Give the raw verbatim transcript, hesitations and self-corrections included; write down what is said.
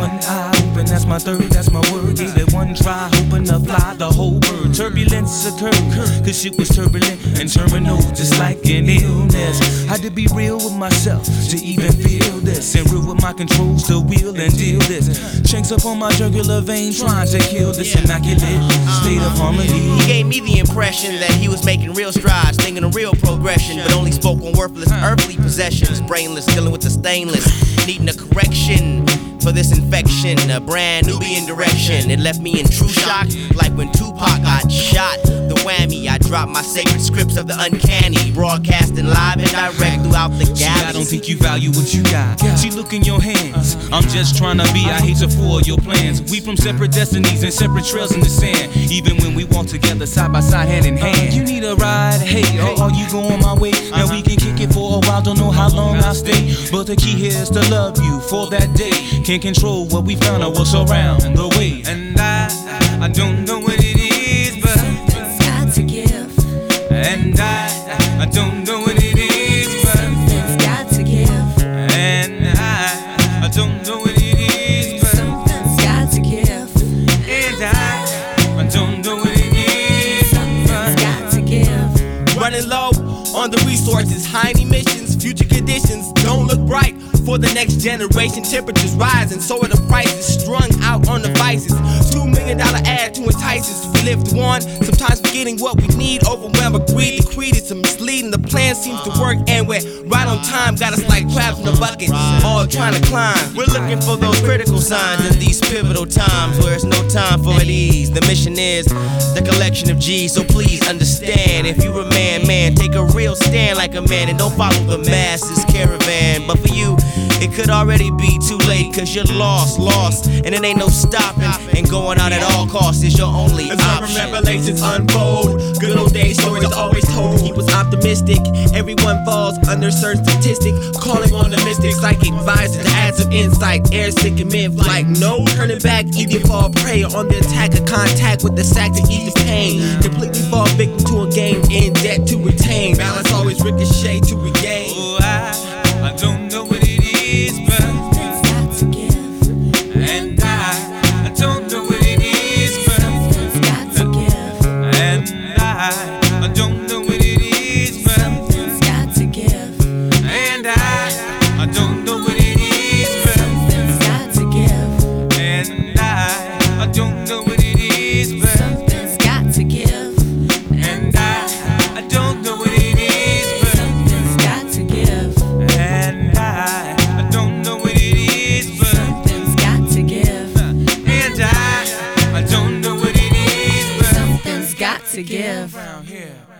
one eye open, that's my third, that's my word. Gave it one try, hoping to fly the whole bird. Turbulence occurred, cause shit was turbulent and terminal, just like an illness. Had to be real with myself to even feel this, and real with my controls to wheel and deal this. Shanks up on my jugular vein, trying to kill this immaculate state of harmony. He gave me the impression that he was making real strides, thinking of real progression, but only spoke on worthless earthly possessions. Brainless, dealing with the stainless, needing a correction for this infection, a brand Nubian direction. It left me in true shock, like when Tupac got shot. The whammy, I dropped my sacred scripts of the uncanny, broadcasting live and direct throughout the galaxy. I don't think you value what you got. See, look in your hands. I'm just trying to be, I hate to fool your plans. We from separate destinies and separate trails in the sand. Even when we walk together side by side, hand in hand. You need a ride, hey, or are you going my way? Now we can kick it for a while, don't know how long I'll stay. But the key here is to love you for that day. Can't control what we found or what's around the way. And I, I don't know what it is, but something's got to give. And I, I don't know what it is, but something's got to give. And I, I don't know what it is, but something's got to give. And I, I don't know what it is, something's got to give. Running low on the resources, high in emissions, future conditions don't look bright for the next generation. Temperatures rising, so are the prices, strung out on the vices. Two million dollar ad to entice us. We live to one, sometimes forgetting what we need. Overwhelmed with greed, the creed is misleading. The plan seems to work, and we're right on time. Got us like crabs in a bucket, all trying to climb. We're looking for those critical signs in these pivotal times where it's no time for at ease. The mission is the collection of G's, so please understand. If you're a man, man, take a real stand like a man and don't follow the masses caravan. But for you, it could already be too late, cause you're lost, lost, and it ain't no stopping. And going out at all costs is your only As option. revelations unfold, good old days stories are always told. Keep us optimistic, everyone falls under certain statistic. Calling on the mystic, psychic advisor to add some insight. Air sick and mid-flight, no turning back. Either fall prey on the attack of contact with the sack to ease the pain. Completely fall victim to a game, in debt to retain. Balance always ricochet to regain. oh, I, I don't know what it is, but Something's got to give. and I, I don't know what it is, but Something's got to give. and I, I don't know what it is, but Something's got to give. and I, I don't know what it is, but Something's got to give. and I, I don't know what it is, but Something's got to give. and I, I don't know what it is, but Something's got to give. and I, I don't know what it is, but Something's got to give. and I, I don't know what it is, but Something's got to give. around here.